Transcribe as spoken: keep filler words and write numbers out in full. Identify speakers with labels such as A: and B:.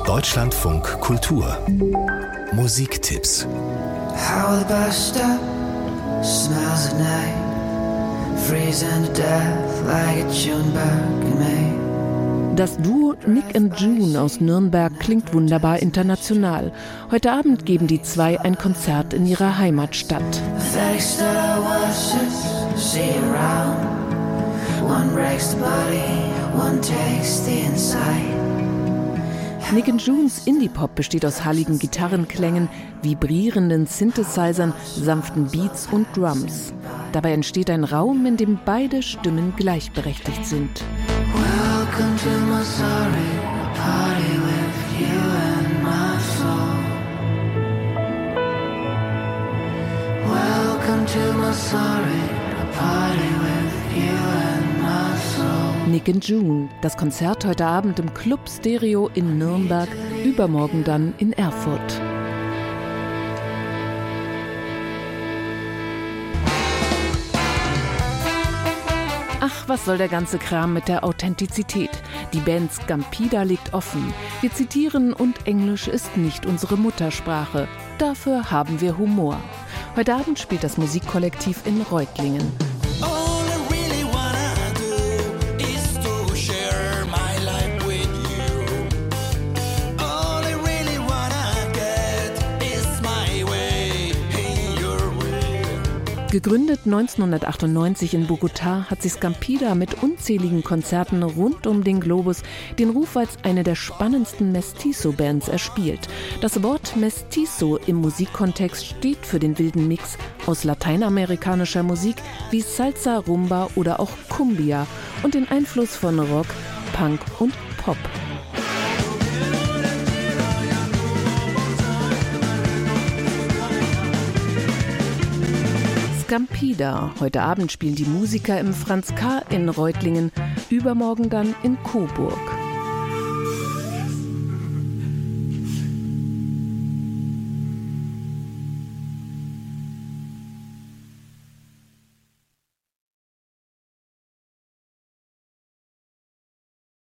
A: Deutschlandfunk Kultur Musiktipps.
B: How the bus stop smells at night, freezing to death like a June bug in May.
C: Das Duo Nick and June aus Nürnberg klingt wunderbar international. Heute Abend geben die zwei ein Konzert in ihrer Heimatstadt. Nick and Junes Indie-Pop besteht aus halligen Gitarrenklängen, vibrierenden Synthesizern, sanften Beats und Drums. Dabei entsteht ein Raum, in dem beide Stimmen gleichberechtigt sind.
B: Welcome to my sorry party with you and my soul. Welcome to my sorry party with you and my soul.
C: Nick and June, das Konzert heute Abend im Club Stereo in Nürnberg, übermorgen dann in Erfurt. Ach, was soll der ganze Kram mit der Authentizität? Die Band Scampida legt offen. Wir zitieren und Englisch ist nicht unsere Muttersprache. Dafür haben wir Humor. Heute Abend spielt das Musikkollektiv in Reutlingen. Gegründet neunzehnhundertachtundneunzig in Bogotá hat sich Scampida mit unzähligen Konzerten rund um den Globus den Ruf als eine der spannendsten Mestizo-Bands erspielt. Das Wort Mestizo im Musikkontext steht für den wilden Mix aus lateinamerikanischer Musik wie Salsa, Rumba oder auch Cumbia und den Einfluss von Rock, Punk und Pop. Scampida. Heute Abend spielen die Musiker im Franz K. in Reutlingen, übermorgen dann in Coburg.